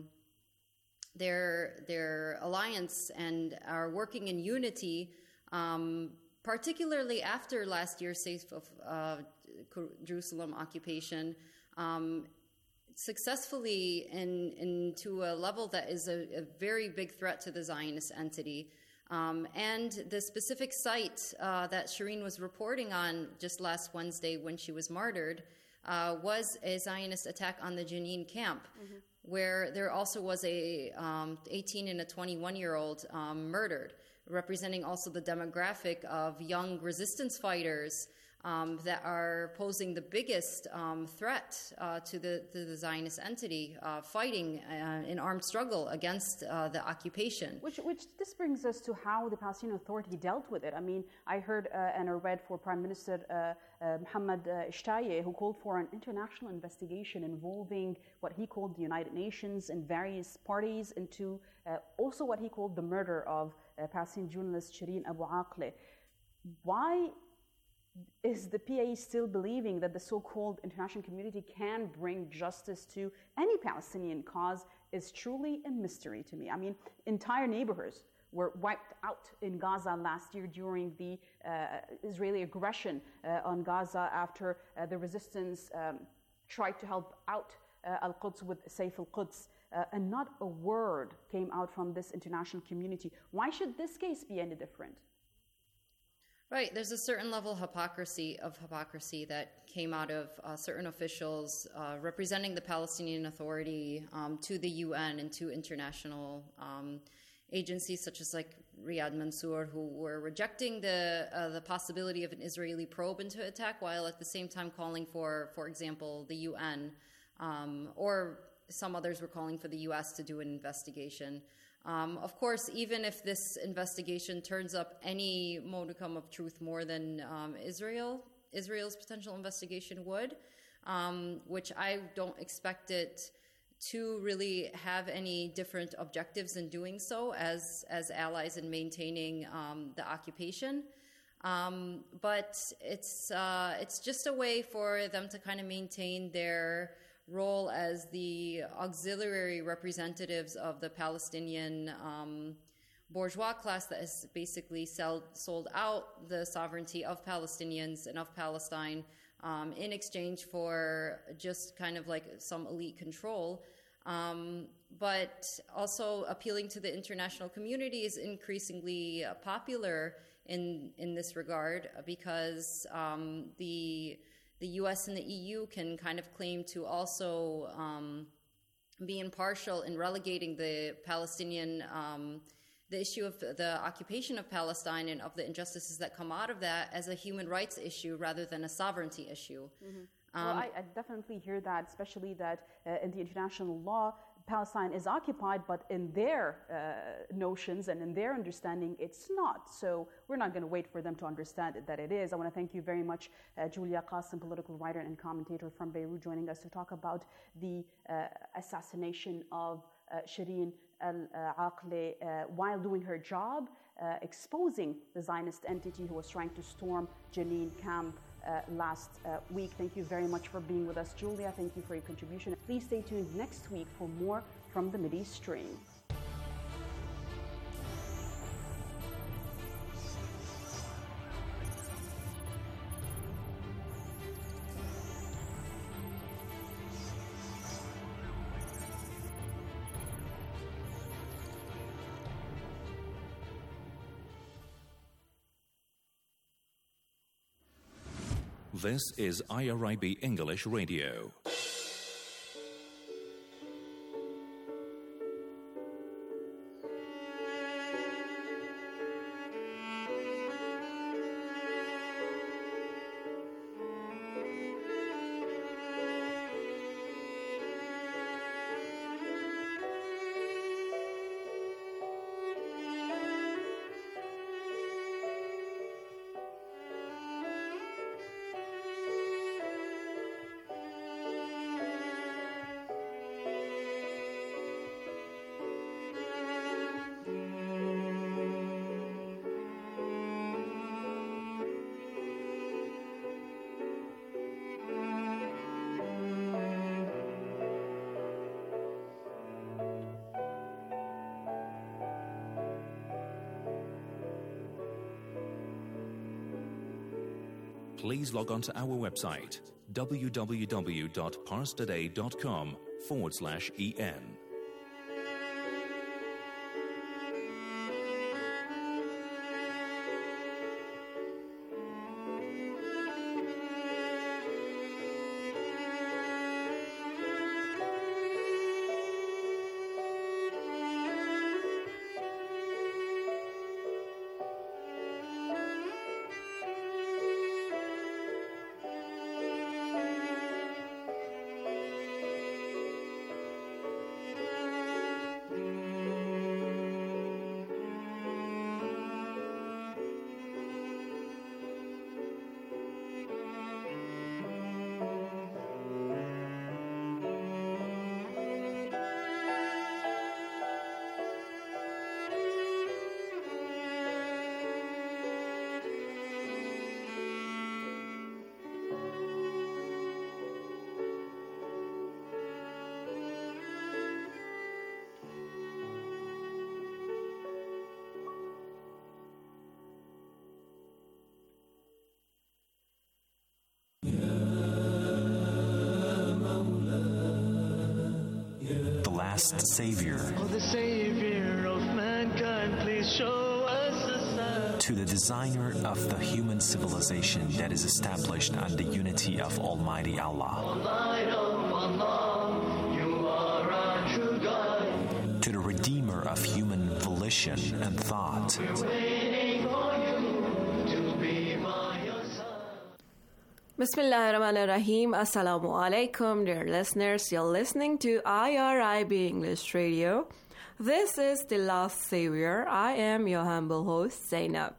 their their alliance and are working in unity, um, particularly after last year's Safe of uh, Jerusalem occupation, um, successfully in, in to a level that is a, a very big threat to the Zionist entity. Um, and the specific site uh, that Shireen was reporting on just last Wednesday when she was martyred uh, was a Zionist attack on the Jenin camp. Mm-hmm. Where there also was a um, eighteen and a twenty-one-year-old um, murdered, representing also the demographic of young resistance fighters um, that are posing the biggest um, threat uh, to, the, to the Zionist entity, uh, fighting uh, in armed struggle against uh, the occupation. Which, which this brings us to how the Palestinian Authority dealt with it. I mean, I heard uh, and I read for Prime Minister uh, uh, Mohammed uh, Ishtaye, who called for an international investigation involving what he called the United Nations and various parties into uh, also what he called the murder of uh, Palestinian journalist Shireen Abu Akleh. Why is the P A still believing that the so-called international community can bring justice to any Palestinian cause is truly a mystery to me. I mean, entire neighborhoods were wiped out in Gaza last year during the uh, Israeli aggression uh, on Gaza after uh, the resistance um, tried to help out uh, Al-Quds with Saif al-Quds. Uh, and not a word came out from this international community. Why should this case be any different? Right, there's a certain level of hypocrisy of hypocrisy that came out of uh, certain officials uh, representing the Palestinian Authority um, to the U N and to international um, agencies such as like Riyad Mansour, who were rejecting the uh, the possibility of an Israeli probe into attack, while at the same time calling for, for example, the U N um, or some others were calling for the U S to do an investigation. Um, of course, even if this investigation turns up any modicum of truth more than um, Israel, Israel's potential investigation would, um, which I don't expect it to really have any different objectives in doing so as as allies in maintaining um, the occupation. Um, but it's uh, it's just a way for them to kind of maintain their role as the auxiliary representatives of the Palestinian um, bourgeois class that has basically sell, sold out the sovereignty of Palestinians and of Palestine um, in exchange for just kind of like some elite control. Um, but also appealing to the international community is increasingly uh, popular in in this regard because um, the The U S and the E U can kind of claim to also um, be impartial in relegating the Palestinian, um, the issue of the occupation of Palestine and of the injustices that come out of that as a human rights issue rather than a sovereignty issue. Mm-hmm. Um, well, I, I definitely hear that, especially that uh, in the international law, Palestine is occupied, but in their uh, notions and in their understanding, it's not. So we're not going to wait for them to understand it, that it is. I want to thank you very much, uh, Julia Qasim, political writer and commentator from Beirut, joining us to talk about the uh, assassination of uh, Shireen Al-Aqle uh, while doing her job, uh, exposing the Zionist entity who was trying to storm Jenin camp Uh, last uh, week. Thank you very much for being with us, Julia. Thank you for your contribution. Please stay tuned next week for more from the Mideast Stream. This is I R I B English Radio. Please log on to our website, www.parstoday.com forward slash en. Savior. Oh, the Savior of mankind, please show us the sign. To the designer of the human civilization that is established on the unity of Almighty Allah. Light of Allah, you are our true guide. To the redeemer of human volition and thought. We're waiting for you to be by your side. Bismillah ar-Rahman ar-Rahim. Assalamu alaikum, dear listeners. You're listening to I R I B English Radio. This is The Last Savior. I am your humble host, Zainab.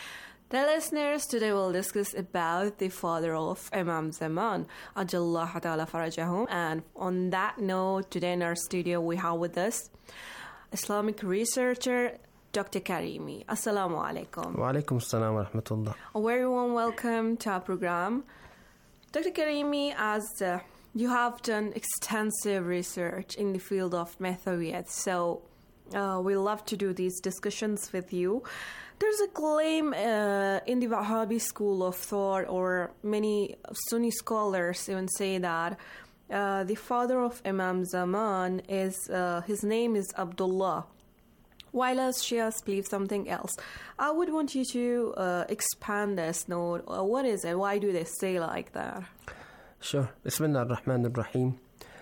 The listeners, today we'll discuss about the father of Imam Zaman, Ajallahu Ta'ala Farajahum. And on that note, today in our studio we have with us Islamic researcher Doctor Karimi. Assalamu alaikum. Wa alaikum assalam wa rahmatullah. A very warm welcome to our program. Doctor Karimi, as uh, you have done extensive research in the field of Mathawiyat, so uh, we love to do these discussions with you. There's a claim uh, in the Wahhabi school of thought, or many Sunni scholars even say that uh, the father of Imam Zaman is, uh, his name is Abdullah, while us Shias believe something else. I would want you to uh, expand this note. Uh, what is it? Why do they say like that? Sure. Bismillah ar-Rahman ar-Rahim.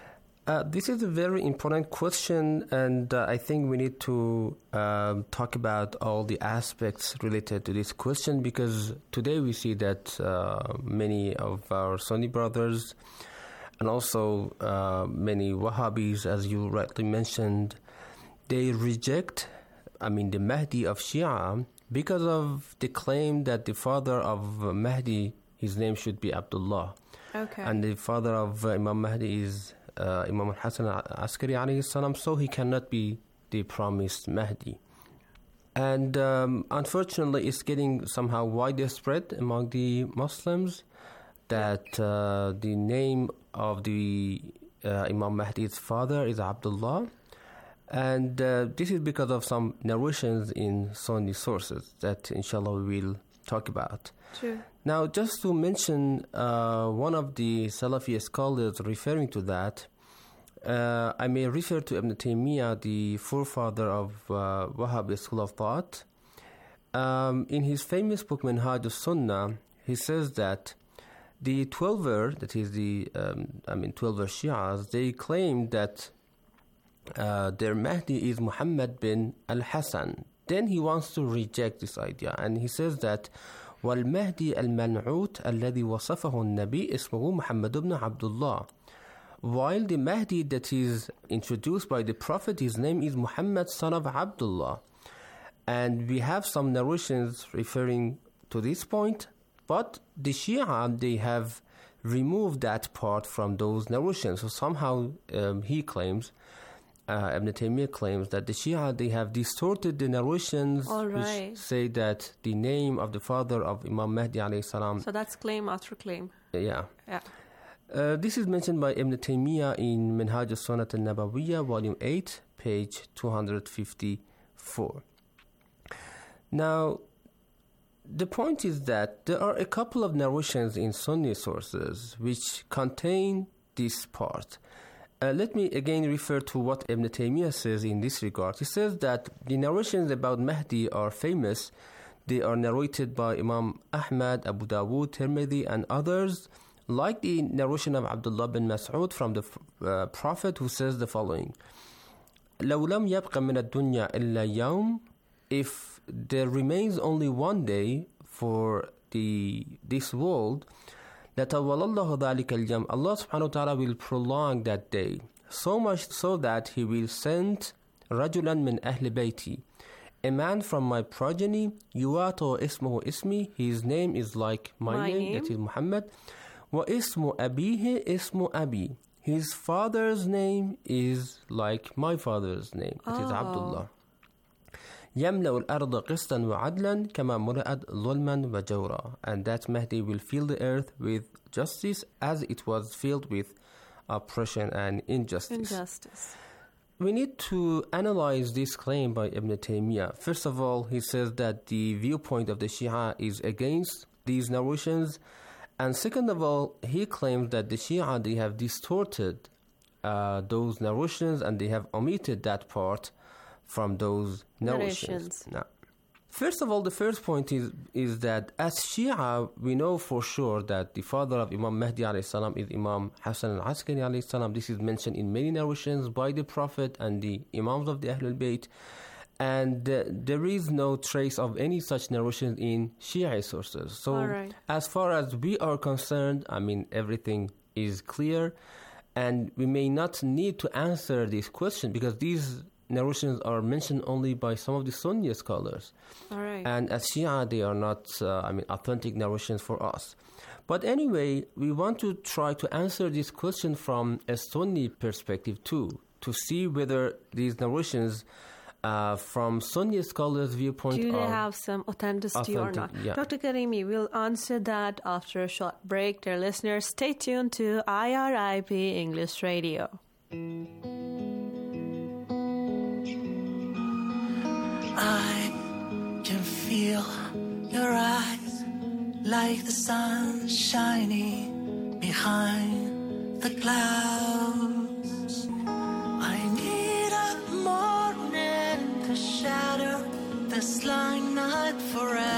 Uh, this is a very important question, and uh, I think we need to um, talk about all the aspects related to this question, because today we see that uh, many of our Sunni brothers and also uh, many Wahhabis, as you rightly mentioned, they reject, I mean, the Mahdi of Shia because of the claim that the father of Mahdi, his name should be Abdullah. Okay. And the father of uh, Imam Mahdi is uh, Imam al-Hasan al-Askari alayhi salam, so he cannot be the promised Mahdi. And um, unfortunately, it's getting somehow widespread among the Muslims that uh, the name of the uh, Imam Mahdi's father is Abdullah. And uh, this is because of some narrations in Sunni sources that, inshallah, we will talk about. True. Now, just to mention uh, one of the Salafi scholars referring to that, uh, I may refer to Ibn Taymiyyah, the forefather of uh, Wahhabi school of thought. Um, in his famous book Minhaj al-Sunnah, he says that the Twelver, that is the, um, I mean, Twelver Shias, they claim that uh, their Mahdi is Muhammad bin al-Hasan. Then he wants to reject this idea, and he says that وَالْمَهْدِي الْمَنْعُوتِ الَّذِي وَصَفَهُ النَّبِي اسمه محمد بن عبد الله. While the Mahdi that is introduced by the Prophet, his name is Muhammad, son of Abdullah. And we have some narrations referring to this point, but the Shia, they have removed that part from those narrations. So somehow um, he claims, uh, Ibn Taymiyyah claims that the Shia, they have distorted the narrations right. which say that the name of the father of Imam Mahdi alayhi salam. So that's claim after claim. Yeah. Yeah. Uh, this is mentioned by Ibn Taymiyyah in Minhaj al-Sunnah al-Nabawiyya, volume eight, page two hundred fifty-four. Now, the point is that there are a couple of narrations in Sunni sources which contain this part. Uh, let me again refer to what Ibn Taymiyyah says in this regard. He says that the narrations about Mahdi are famous. They are narrated by Imam Ahmad, Abu Dawood, Tirmidhi, and others, like the narration of Abdullah bin Mas'ud from the uh, Prophet, who says the following: لَوْ لَمْ يَبْقَ مِنَ الدُّنْيَا إِلَّا يَوْمٍ. If there remains only one day for the this world, لَتَوَلَى اللَّهُ ذَلِكَ الْيَوْمِ. Allah subhanahu wa ta'ala will prolong that day, so much so that He will send رَجُلًا مِنْ أَهْلِ بَيْتِي, a man from my progeny, يُوَاتُ اسمه اسمي, his name is like my, my name, name, that is Muhammad. وَإِسْمُ أَبِيهِ اسْمُ أَبِي, his father's name is like my father's name, that oh. is Abdullah. يَمْلَأُ الْأَرْضَ قِسْطًا وَعَدْلًا كَمَا مُرِئَتْ ظُلْمًا وَجَوْرًا. And that Mahdi will fill the earth with justice as it was filled with oppression and injustice. Injustice. We need to analyze this claim by Ibn Taymiyyah. First of all, he says that the viewpoint of the Shia is against these narrations. And second of all, he claims that the Shia, they have distorted uh, those narrations and they have omitted that part from those narrations. narrations. Now, first of all, the first point is is that as Shia, we know for sure that the father of Imam Mahdi alayhi salam is Imam Hasan al-Askari alayhi salam. This is mentioned in many narrations by the Prophet and the Imams of the Ahlul Bayt. And uh, there is no trace of any such narration in Shia sources. So right. as far as we are concerned, I mean, everything is clear. And we may not need to answer this question because these narrations are mentioned only by some of the Sunni scholars. All right. And as Shia, they are not, uh, I mean, authentic narrations for us. But anyway, we want to try to answer this question from a Sunni perspective too, to see whether these narrations uh, from Sunni scholars' viewpoint do they are have some authenticity authentic, or not? yeah. Doctor Karimi, we'll answer that after a short break. Dear listeners, stay tuned to I R I B English Radio. I can feel your eyes like the sun shining behind the clouds. I need a morning to shatter this long night forever.